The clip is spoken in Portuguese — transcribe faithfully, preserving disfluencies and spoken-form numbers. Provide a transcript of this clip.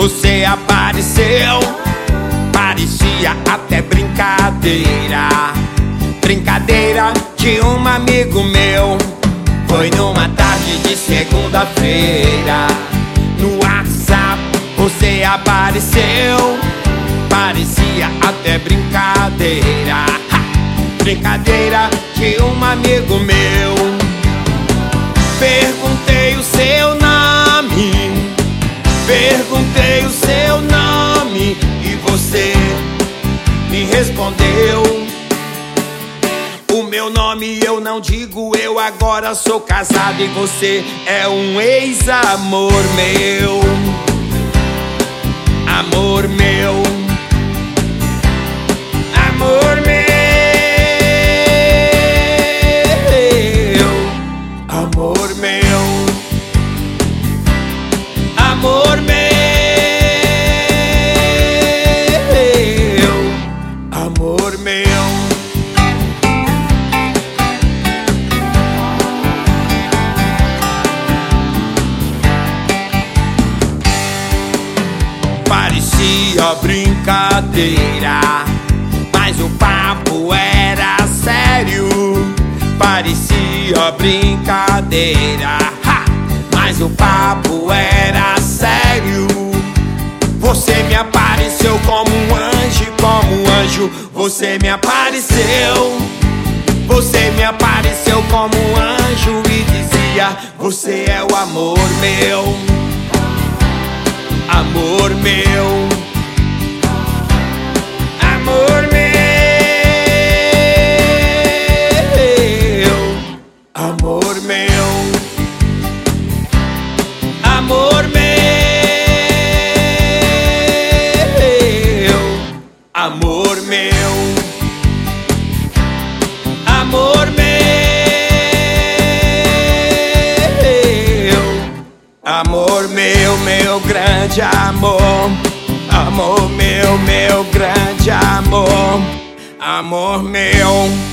você apareceu. Parecia até brincadeira, brincadeira de um amigo meu. Foi numa tarde de segunda-feira. No WhatsApp você apareceu. Parecia até brincadeira, ha! Brincadeira de um amigo meu. Perguntei o seu nome, perguntei o seu nome e você me respondeu. O meu nome eu não digo, eu agora sou casado e você é um ex-amor meu. Amor meu, amor meu, amor meu, amor meu, amor meu. Parecia brincadeira, mas o papo era sério. Parecia brincadeira, ha! Mas o papo era sério. Você me apareceu como um anjo, como um anjo. Você me apareceu. Você me apareceu como um anjo e dizia: você é o amor meu. Amor meu, amor meu, amor meu, amor meu, amor meu, amor meu, amor meu, meu grande amor. Amor meu, meu grande amor. Amor meu.